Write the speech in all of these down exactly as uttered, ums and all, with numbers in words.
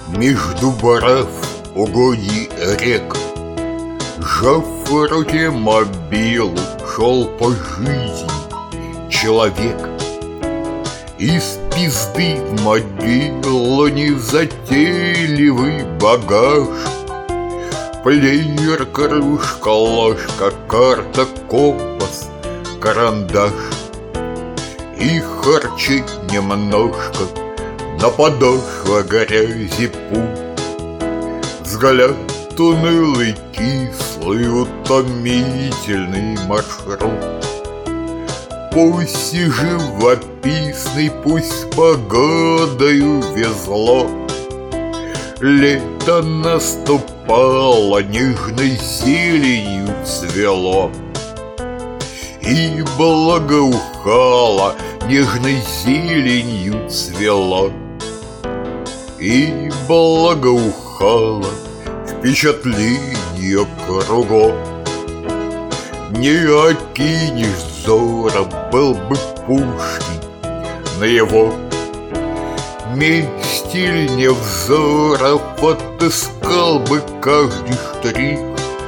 Между баров угодий рек, сжав в руке мобилу, шел по жизни человек. Из пизды в могилу незатейливый багаж, плеер, кружка, ложка, карта, компас, карандаш. И харчей немножко, на подошва грязи путь. Взгляд унылый, кислый, утомительный маршрут. Пусть и живописный, пусть погодою везло, лето наступало, нежной зеленью цвело. И благоухало, нежной зеленью цвело. И благоухало впечатление кругом. Не окинешь взором, был бы Пушкин на его месте, иль не взоров, отыскал бы каждый штрих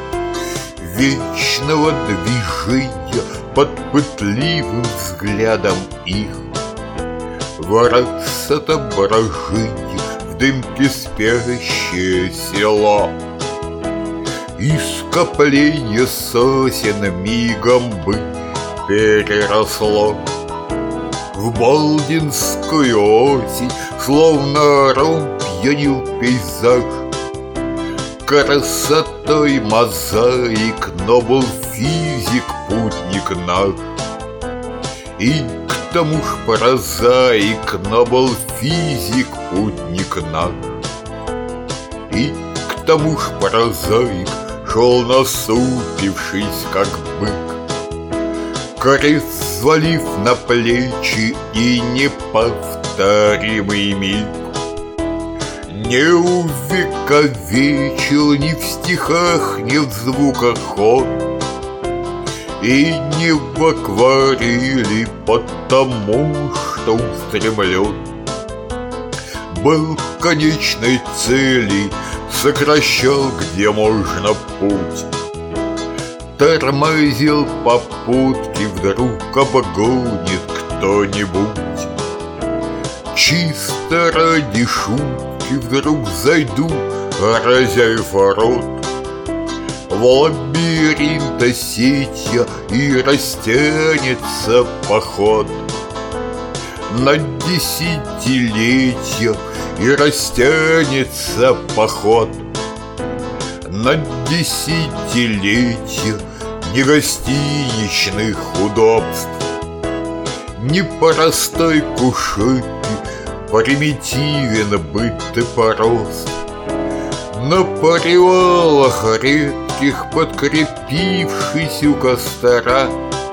вечного движения под пытливым взглядом их. Ворот с отображения в дымке спящее село. И скопление сосен мигом бы переросло в балдинскую осень, словно ром пьянил пейзаж красотой мозаик, но был физик путник наш. И к тому ж прозаик, но был физик путник наш. И к тому ж прозаик шел насупившись, как бык, крест свалив на плечи, и неповторимый миг не увековечил ни в стихах, ни в звуках он, и не в акварели, потому что устремлен был к конечной цели, сокращал, где можно, путь. Тормозил попутки, вдруг обгонит кто-нибудь. Чисто ради шутки вдруг зайду, разявив рот, в лабиринта сеть и растянется поход на десятилетия, и растянется поход на десятилетия ни гостиничных удобств, ни простой кушетки, примитивен быт и порост. На привалах редких, подкрепившись у костра,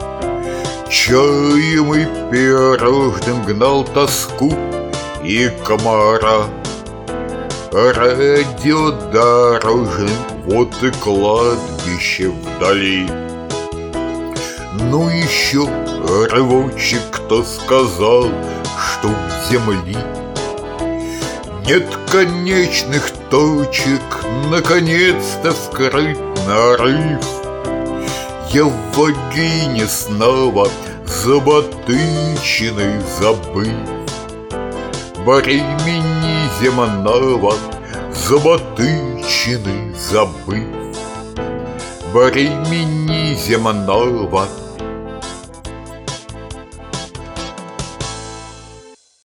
чаем и пирожным гнал тоску и комара. Радиодорожным, вот и кладбище вдали. Ну еще рывочек, кто сказал, что у земли нет конечных точек, наконец-то вскрыт нарыв. Я в вагине снова заботыченный забыв бремени земного, заботыченный забыв бремени земного.